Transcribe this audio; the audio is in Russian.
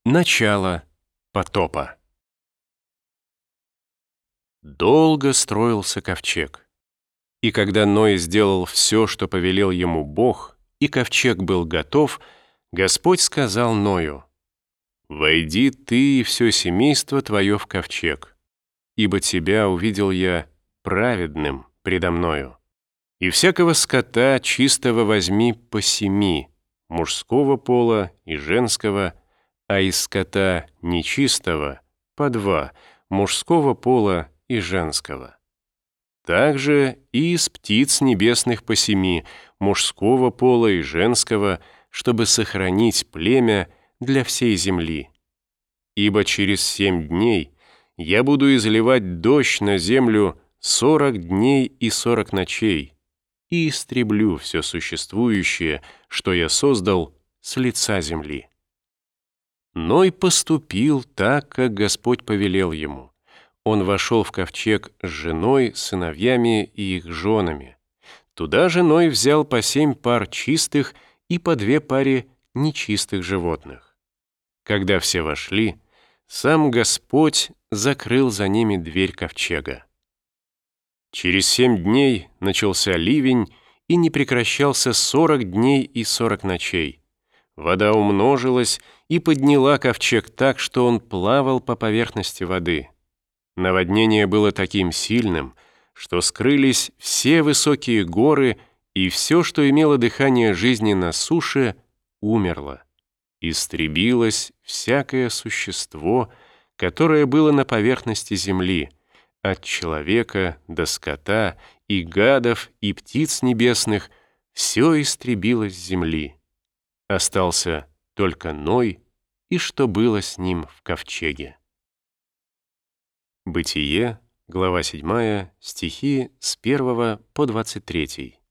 Начало потопа. Долго строился ковчег. И когда Ной сделал все, что повелел ему Бог, и ковчег был готов, Господь сказал Ною: «Войди ты и все семейство твое в ковчег, ибо тебя увидел я праведным предо мною. И всякого скота чистого возьми по 7, мужского пола и женского, а из скота нечистого по 2, мужского пола и женского. Также и из птиц небесных по 7, мужского пола и женского, чтобы сохранить племя для всей земли. Ибо через 7 дней я буду изливать дождь на землю 40 дней и 40 ночей, и истреблю все существующее, что я создал с лица земли». Ной поступил так, как Господь повелел ему. Он вошел в ковчег с женой, сыновьями и их женами. Туда же Ной взял по 7 пар чистых и по 2 паре нечистых животных. Когда все вошли, сам Господь закрыл за ними дверь ковчега. Через 7 дней начался ливень, и не прекращался 40 дней и 40 ночей. Вода умножилась и подняла ковчег так, что он плавал по поверхности воды. Наводнение было таким сильным, что скрылись все высокие горы, и все, что имело дыхание жизни на суше, умерло. Истребилось всякое существо, которое было на поверхности земли, от человека до скота, и гадов, и птиц небесных, все истребилось с земли. Остался только Ной и что было с ним в ковчеге. Бытие, глава 7, стихи с 1 по 23.